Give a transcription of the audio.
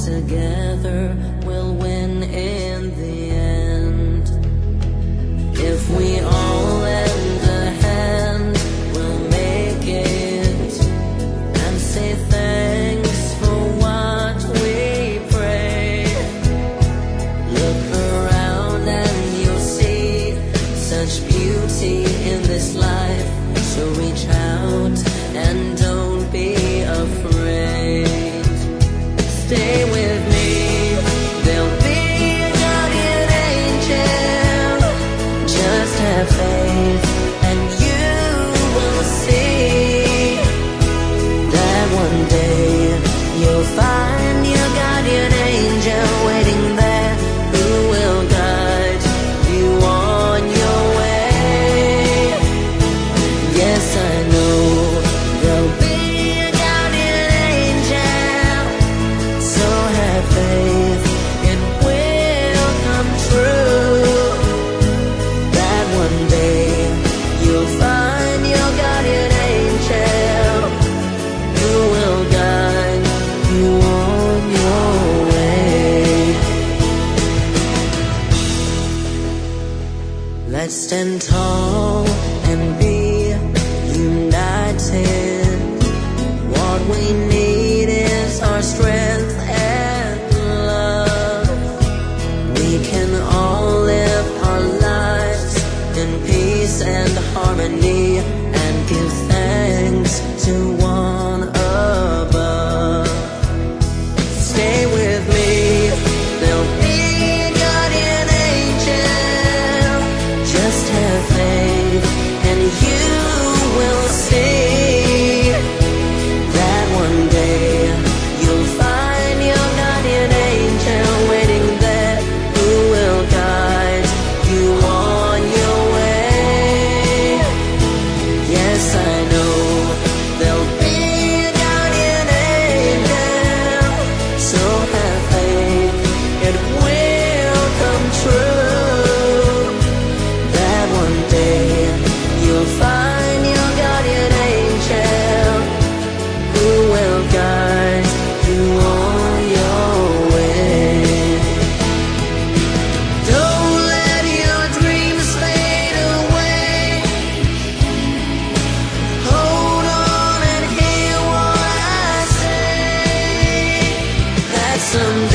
together we'll win in the end. If we all lend a hand, we'll make it, and say thanks for what we pray. Look around and you'll see such beauty in this life, so reach out and don't be afraid. Stay with me, there'll be a guardian angel. Just have faith and you will see that one day you'll find your guardian angel waiting there, who will guide you on your way. Yes, I know there'll be a guardian angel, so have faith, it will come true. That one day you'll find your guardian angel, who will guide you on your way. Let's stand tall and be united. What we need is our strength and love. We can all live our lives in peace and harmony, and give thanks to one above. Stay with me, there'll be a guardian angel. Just have faith and you will see that one day you'll find your guardian angel waiting there, who will guide you on your way. Yes, I know there'll be a guardian angel, so have faith, it will come true. That one day you'll find your guardian angel, who will guide you on your way. Don't let your dreams fade away. Hold on and hear what I say, that someday